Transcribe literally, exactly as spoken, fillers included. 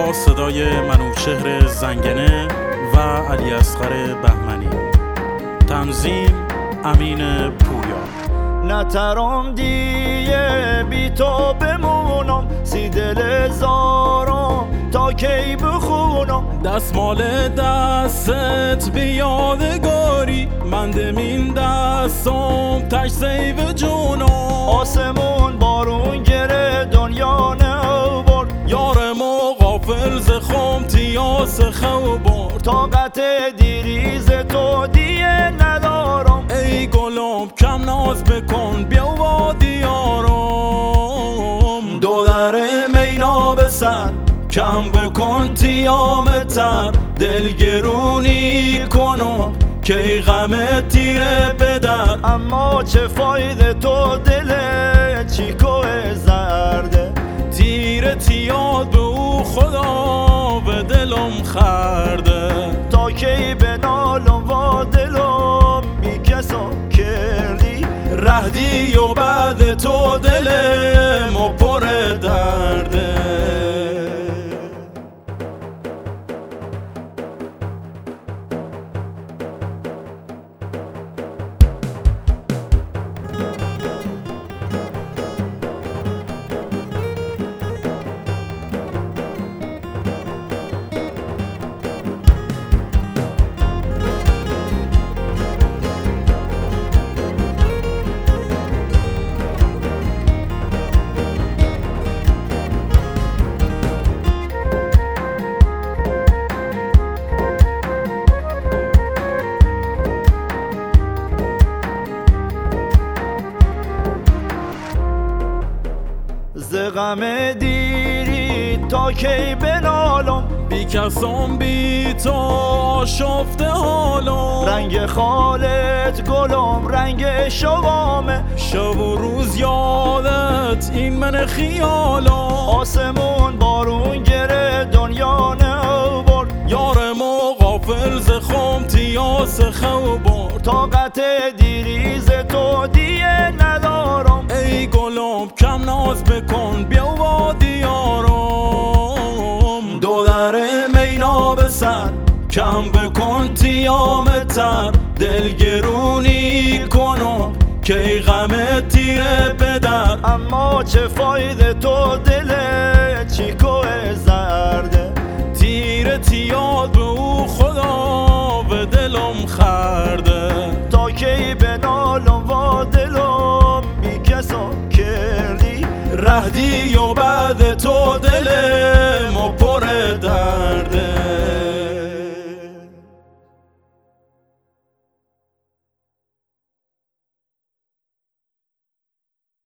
با صدای منوچهر زنگنه و علی اصغر بهمنی. تنظیم امین پویا. نترام دیگه بی تو بمونم، سی دل زارم تا کی بخونم. دستمال دستت بی یادگاری، من دمین دستم تش سیو جونم. آسمون بارون گره دنیا نه برد، یارمو غافل ز خم تیاس خوبار. طاقت دیریز تو دیگه ندارم. ای گلم کم ناز بکن بیا و دیارم. دو در مینا بسن کم بکن تیامتر، دلگرونی کنم که غم تیره بدر. اما چه فایده تو دل چیکو زرده، تیره تیاد به او خدا به دلم خرده. تا کی به نالم و دلم بی کسا کردی، رهدی و بعد تو دلم و پر درده. ز غم دیری تا کی بنالم، بی کسم بی تو آشفته حالم. رنگ خالت گلم رنگ شوامه، شب و روز یادت این من خیالم. آسمون بارون گره دنیا نه برد، یارمو غافل ز خم تیاس خوبار. طاقت دیریز تو دیگه ندارم. ای گلم کم ناز بکن بیا و دیارم. دو در مینا بسن کم بکن تیامتر، دلگرونی کنم که غم تیره بدر. اما چه فایده تو دل چیکو زرده، تیره تیاد به او